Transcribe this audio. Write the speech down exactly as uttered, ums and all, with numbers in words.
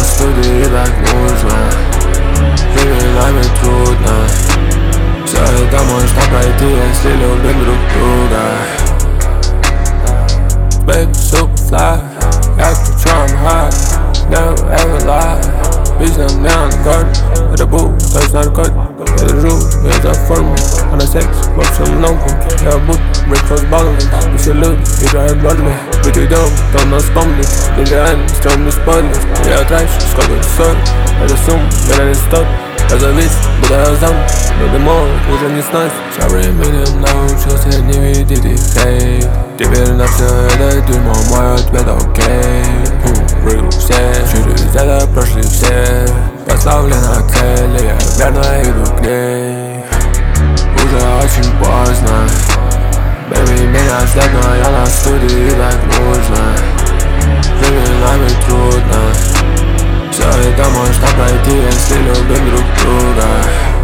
студии так нужно. Временами трудно. Все это можно пройти, если любим друг друга. Baby super fly, got the drum high, never ever lie. Bitch на мне ангар, это был, то есть наркот. Я держу, я за форму, а на секс во всем новом. Я будто брейкфаст баллом, и все люди играют роли. Быть уйдем, кто нас помнит, и реально стрёмный спойлер. Я трачу, сколько это стоит, эта сумма меня не стоит. Я завис, буду я замуж, но дымок уже не сносит. Со временем научился не видеть их хейт. Теперь на все это дерьмо мой ответ окей. Рыл все, через это прошли все. Поставлена цель, я верно иду к ней. Уже очень поздно. Baby, меня ждет, но я на студии так нужно. Временами трудно. Все это можно пройти, если любим друг друга.